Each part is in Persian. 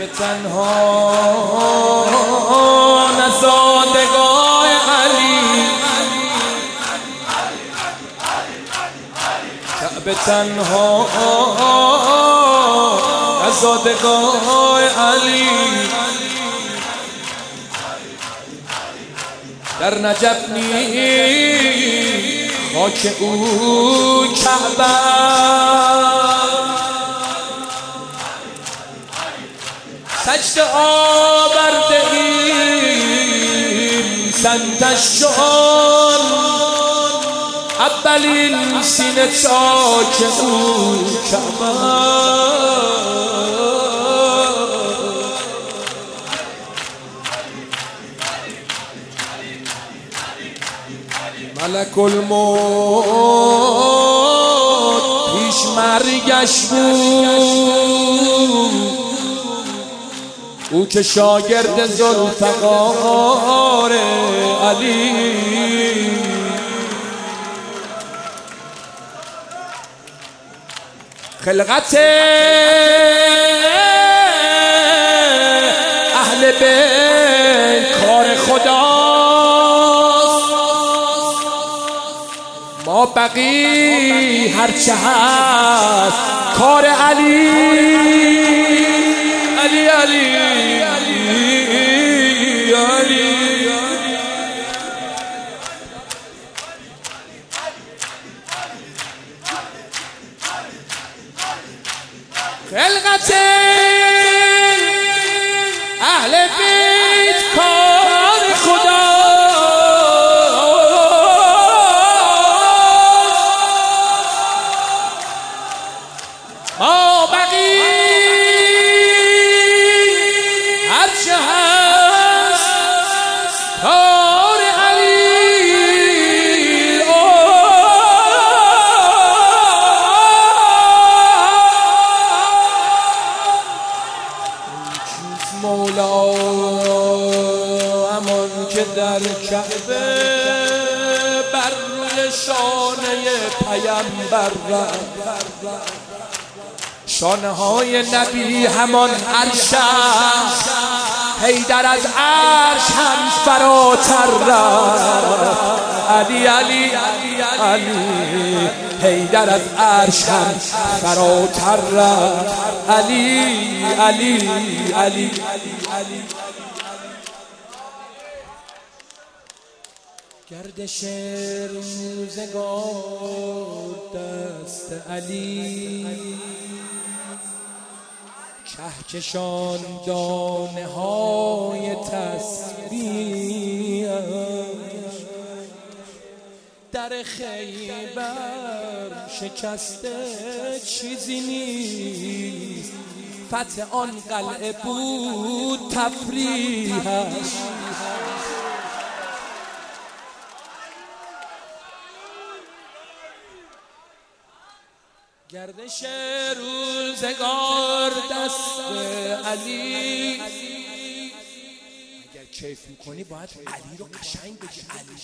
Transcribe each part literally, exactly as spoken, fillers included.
به تنها نزادگاه علی، به تنها نزادگاه علی، در نجف نی خاک او کعبه، سجده آورده ایم سنتشان، اولین سینه چاک او کعبه. ملک الموت پیش مرگش بود، او که شاگرد ذوالفقار علی، خلقت اهل بیت کار خداست، ما بقی هرچه هست کار علی. علی علی علی علی خلقت اهل بیت کار خدا، ما بقی هرچه هست کار علی. مولا همان که در کعبه بر روی شانه پیمبر، شانه های نبی همان عرش، حیدر از عرش هم فراتر رفت. علی علی علی حیدر از عرش هم فراتر رفت. علی علی علی گردش روزگار دست علی، کهکشان دانه های تسبیح، در خیبر شکسته چیزی نیست، فتح آن قلعه بود تفریحش. گردش روزگار دست علی، اگر کیف میکنی باید علی رو قشنگ بگی. علی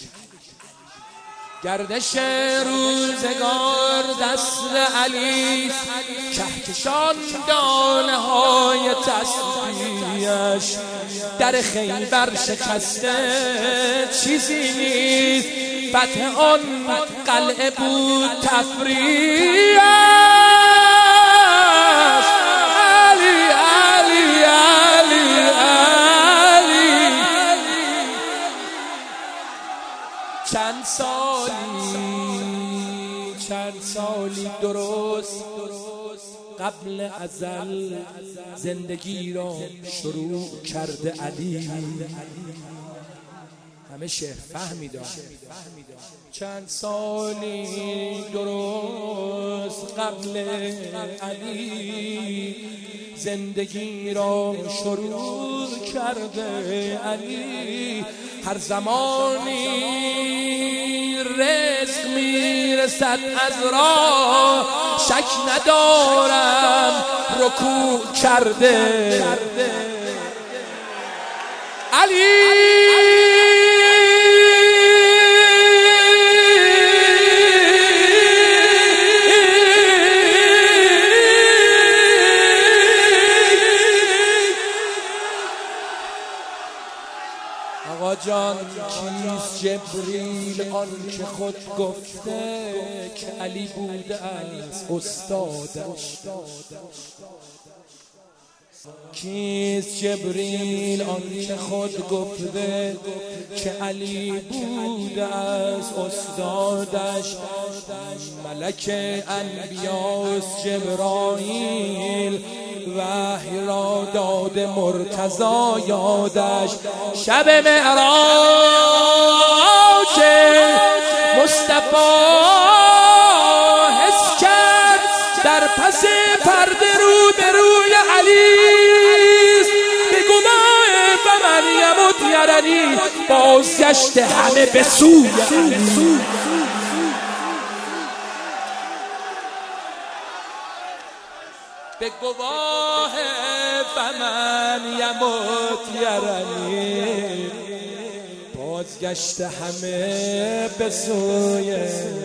گردش روزگار دست علی، کهکشان دانه های تسبیحش، در خیبر شکسته چیزی نیست، فتح آن قلعه بود تفریحش. علی علی علی علی چند سالی چند سالی درست قبل ازل زندگی را شروع کرده علی. همه شعر فهمیدن. چند سالی درست قبل علی زندگی را شروع کرده علی. هر زمانی رزق میرسد از راه، شک ندارم رکوع کرده علی. جان کیست جبریل آن که خود گفته که علی بوده است استادش؟ کیست جبریل آن که خود گفته که علی بوده است استادش؟ ملک انبیاست جبرائیل وحی را داده مرتضی یادش. شب معراج مصطفی حس کرد در پس پرده رو به روی علی به گناه و من یمت یرنی بازگشت همه به سوی علی. به گواه فمن یمت یرنی بازگشت همه به سوی